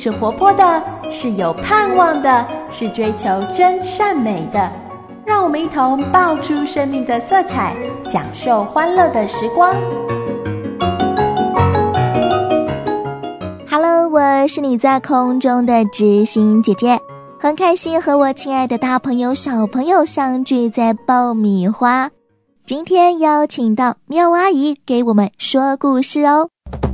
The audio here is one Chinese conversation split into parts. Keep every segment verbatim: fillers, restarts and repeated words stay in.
是活泼的，是有盼望的，是追求真善美的。让我们一同爆出生命的色彩，享受欢乐的时光。 Hello， 我是你在空中的知心姐姐，很开心和我亲爱的大朋友小朋友相聚在爆米花。今天邀请到妙阿姨给我们说故事哦。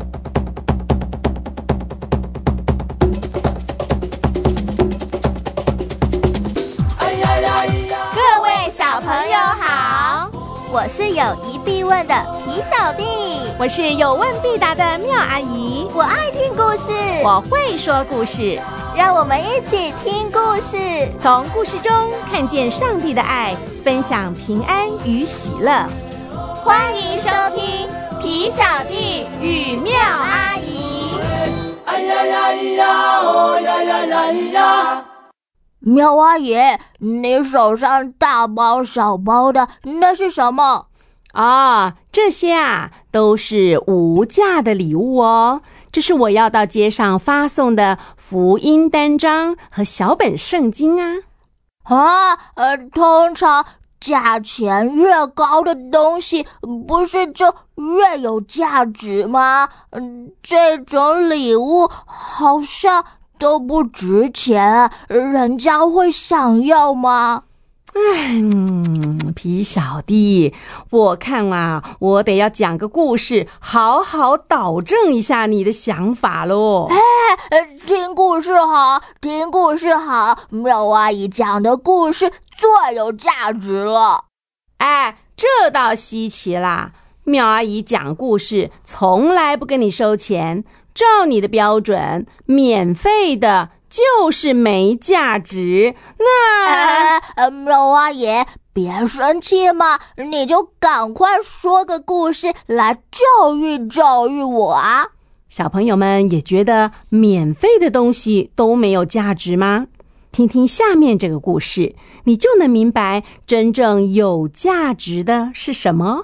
各位小朋友好，我是有疑必问的皮小弟， 我是有问必答的妙阿姨， 我爱听故事， 我会说故事， 让我们一起听故事， 从故事中看见上帝的爱，分享平安与喜乐。 欢迎收听皮小弟与妙阿姨。哎呀呀呀哦呀呀呀呀！ 妙阿姨，你手上大包小包的，那是什么？ 啊，这些啊都是无价的礼物哦。这是我要到街上发送的福音单张和小本圣经啊。 啊，呃，通常价钱越高的东西，不是就越有价值吗？嗯，这种礼物好像都不值钱，人家会想要吗？ 哎，嗯，皮小弟，我看啊，我得要讲个故事，好好导正一下你的想法咯。 哎，听故事好，听故事好，妙阿姨讲的故事最有价值了。 哎，这倒稀奇啦，妙阿姨讲故事从来不跟你收钱，照你的标准，免费的就是没价值。那呃呃，妙阿姨别生气嘛，你就赶快说个故事来教育教育我啊。 小朋友们也觉得免费的东西都没有价值吗？听听下面这个故事，你就能明白真正有价值的是什么。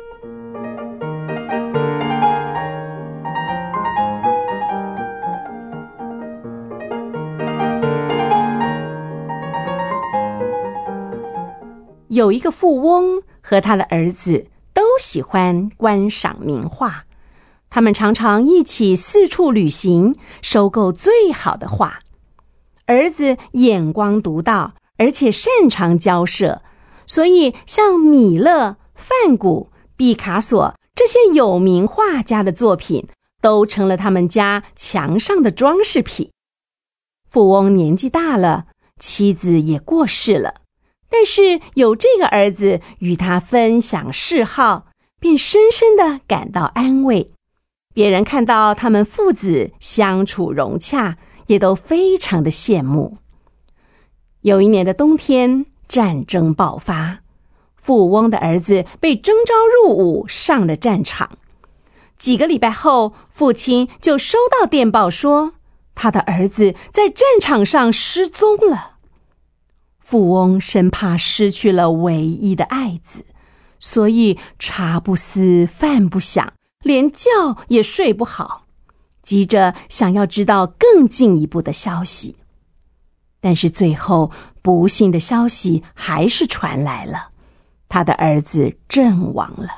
有一个富翁和他的儿子都喜欢观赏名画，他们常常一起四处旅行，收购最好的画。儿子眼光独到，而且擅长交涉，所以像米勒、梵谷、毕卡索这些有名画家的作品都成了他们家墙上的装饰品。富翁年纪大了，妻子也过世了，但是有这个儿子与他分享嗜好，便深深地感到安慰。别人看到他们父子相处融洽，也都非常的羡慕。有一年的冬天，战争爆发，富翁的儿子被征召入伍，上了战场。几个礼拜后，父亲就收到电报说，他的儿子在战场上失踪了。富翁生怕失去了唯一的爱子，所以茶不思饭不想，连觉也睡不好，急着想要知道更进一步的消息。但是最后不幸的消息还是传来了，他的儿子阵亡了。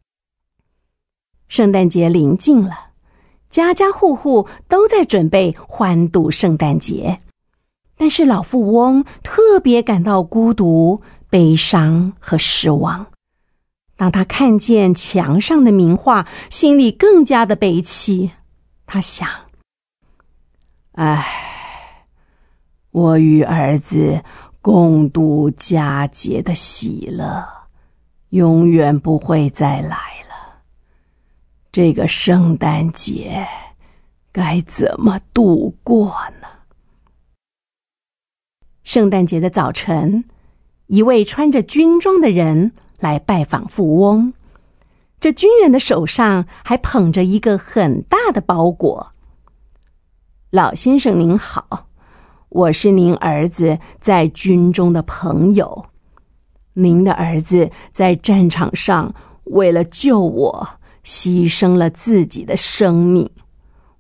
圣诞节临近了，家家户户都在准备欢度圣诞节，但是老富翁特别感到孤独、悲伤和失望。当他看见墙上的名画，心里更加的悲戚。他想，唉，我与儿子共度佳节的喜乐，永远不会再来了。这个圣诞节该怎么度过呢？圣诞节的早晨，一位穿着军装的人来拜访富翁。这军人的手上还捧着一个很大的包裹。老先生您好，我是您儿子在军中的朋友。您的儿子在战场上为了救我，牺牲了自己的生命。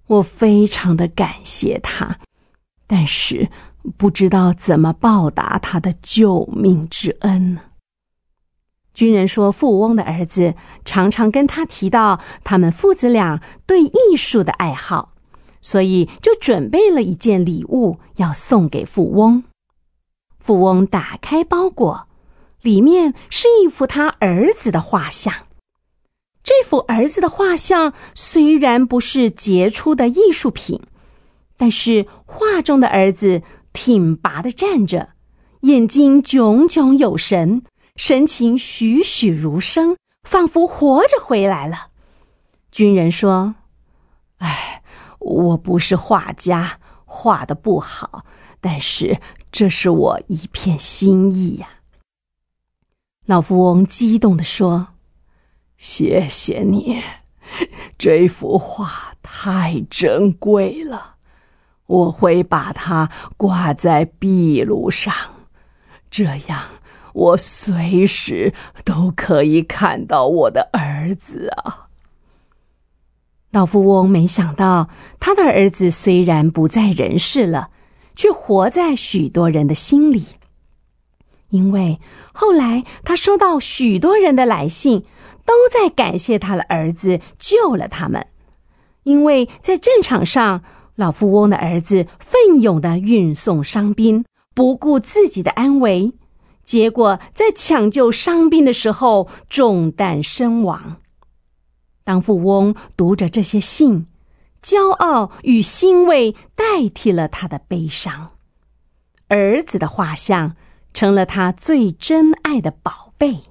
我非常的感谢他，但是不知道怎么报答他的救命之恩呢。军人说，富翁的儿子常常跟他提到他们父子俩对艺术的爱好，所以就准备了一件礼物要送给富翁。富翁打开包裹，里面是一幅他儿子的画像。这幅儿子的画像虽然不是杰出的艺术品，但是画中的儿子挺拔地站着，眼睛炯炯有神，神情栩栩如生，仿佛活着回来了。军人说，哎，我不是画家，画得不好，但是这是我一片心意呀。老富翁激动地说，谢谢你，这幅画太珍贵了，我会把它挂在壁炉上，这样我随时都可以看到我的儿子啊。老富翁没想到，他的儿子虽然不在人世了，却活在许多人的心里。因为后来他收到许多人的来信，都在感谢他的儿子救了他们。因为在战场上，老富翁的儿子奋勇地运送伤兵，不顾自己的安危，结果在抢救伤兵的时候中弹身亡。当富翁读着这些信，骄傲与欣慰代替了他的悲伤。儿子的画像成了他最珍爱的宝贝。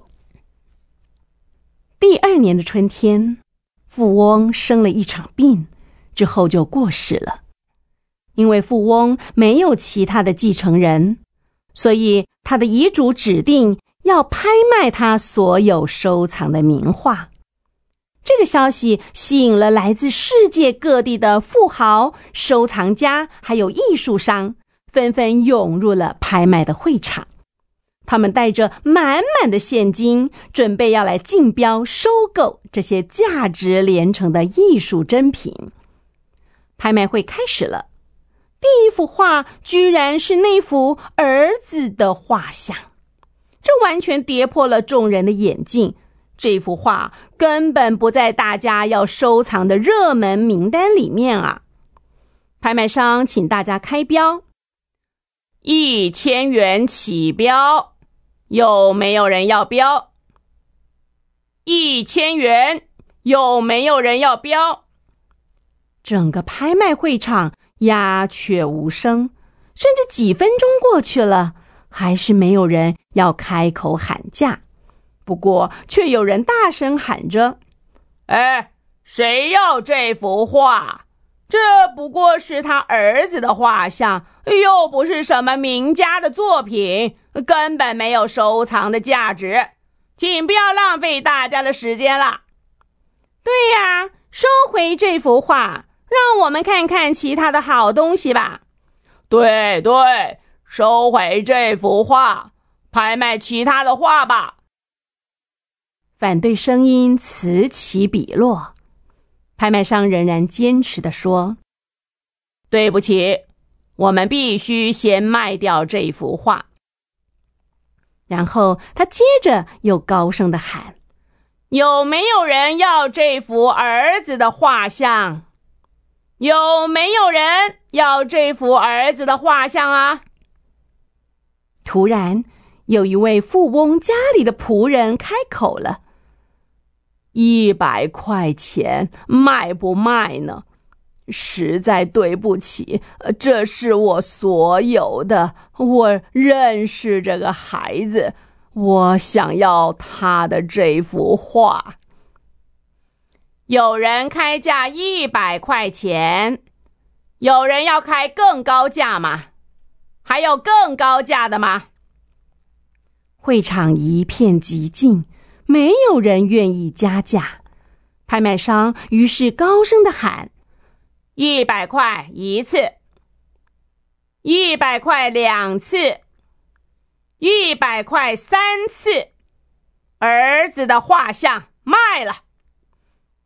第二年的春天，富翁生了一场病，之后就过世了。因为富翁没有其他的继承人，所以他的遗嘱指定要拍卖他所有收藏的名画。这个消息吸引了来自世界各地的富豪、收藏家还有艺术商，纷纷涌入了拍卖的会场。他们带着满满的现金，准备要来竞标收购这些价值连城的艺术珍品。拍卖会开始了，第一幅画居然是那幅儿子的画像，这完全跌破了众人的眼镜。这幅画根本不在大家要收藏的热门名单里面啊！拍卖商请大家开标，一千元起标，有没有人要标？一千元，有没有人要标？整个拍卖会场鸦雀无声，甚至几分钟过去了，还是没有人要开口喊价。不过却有人大声喊着，哎，谁要这幅画？这不过是他儿子的画像，又不是什么名家的作品，根本没有收藏的价值，请不要浪费大家的时间了。对呀，收回这幅画，让我们看看其他的好东西吧。对对，收回这幅画，拍卖其他的画吧。反对声音此起彼落，拍卖商仍然坚持地说，对不起，我们必须先卖掉这幅画。然后他接着又高声地喊，有没有人要这幅儿子的画像？有没有人要这幅儿子的画像啊？突然有一位富翁家里的仆人开口了，一百块钱卖不卖呢？实在对不起，这是我所有的，我认识这个孩子，我想要他的这幅画。有人开价一百块钱，有人要开更高价吗？还有更高价的吗？会场一片寂静，没有人愿意加价。拍卖商于是高声地喊，一百块一次，一百块两次，一百块三次，儿子的画像卖了。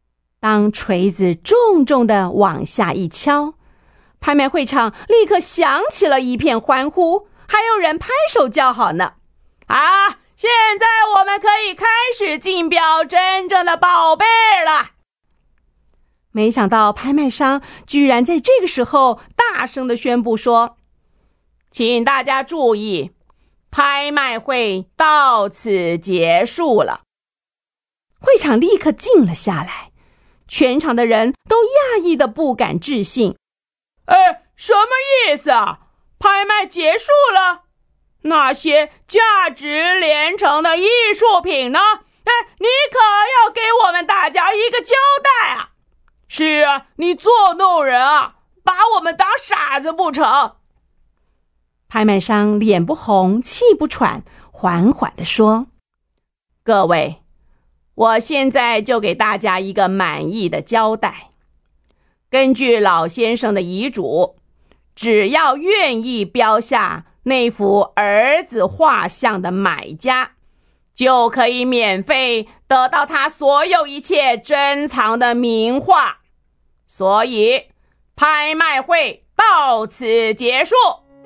当锤子重重地往下一敲，拍卖会场立刻响起了一片欢呼，还有人拍手叫好呢。啊，现在我们可以开始竞标真正的宝贝了。没想到拍卖商居然在这个时候大声地宣布说，请大家注意，拍卖会到此结束了。会场立刻静了下来，全场的人都讶异的不敢置信。哎，什么意思啊？拍卖结束了？那些价值连城的艺术品呢？哎，你可要给我们大家一个交代啊！是啊，你作弄人啊，把我们当傻子不成？拍卖商脸不红气不喘，缓缓地说，各位，我现在就给大家一个满意的交代。根据老先生的遗嘱，只要愿意标下那幅儿子画像的买家，就可以免费得到他所有一切珍藏的名画。所以，拍卖会到此结束。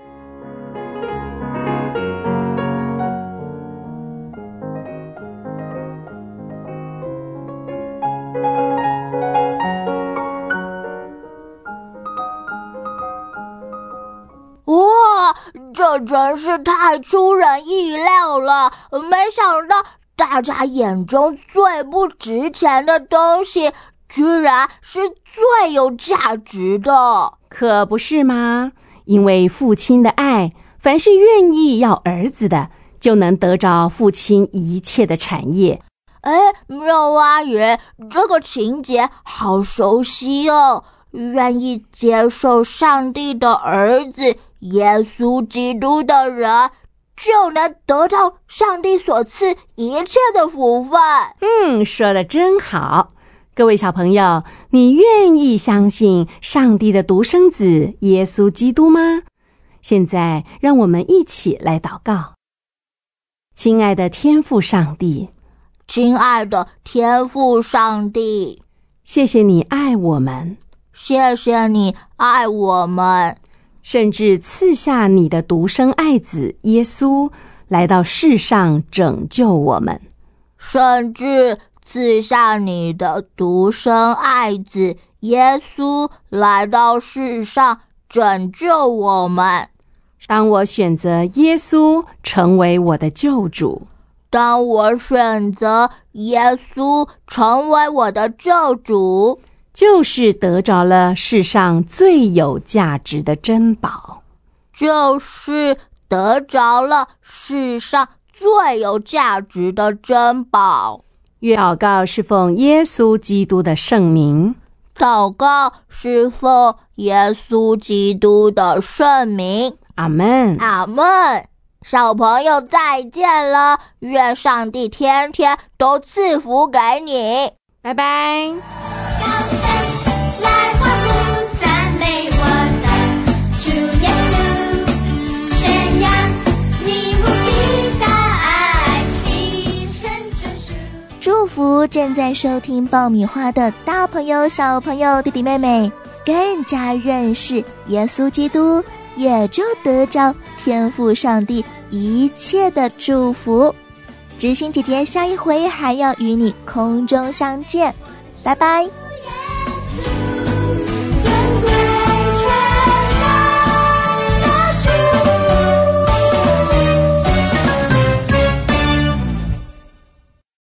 哇，这真是太出人意料了！没想到大家眼中最不值钱的东西，居然是最有价值的。 可不是吗？因为父亲的爱，凡是愿意要儿子的，就能得着父亲一切的产业。 哎，妙阿姨，这个情节好熟悉哦！愿意接受上帝的儿子耶稣基督的人，就能得到上帝所赐一切的福分。 嗯，说得真好。各位小朋友，你愿意相信上帝的独生子耶稣基督吗？现在让我们一起来祷告。亲爱的天父上帝， 亲爱的天父上帝， 谢谢你爱我们， 谢谢你爱我们， 甚至赐下你的独生爱子耶稣来到世上拯救我们， 甚至赐下你的独生爱子耶稣来到世上拯救我们。 当我选择耶稣成为我的救主， 当我选择耶稣成为我的救主， 就是得着了世上最有价值的珍宝， 就是得着了世上最有价值的珍宝。 祷告是奉耶稣基督的圣名， 祷告是奉耶稣基督的圣名。 阿们， 阿们。小朋友再见了，愿上帝天天都赐福给你， 拜拜。 高声来欢呼赞美我的主耶稣，宣扬你无比大爱，牺牲救赎。 祝福正在收听爆米花的大朋友小朋友弟弟妹妹，更加认识耶稣基督，也就得着天父上帝一切的祝福。知心姐姐下一回还要与你空中相见，拜拜。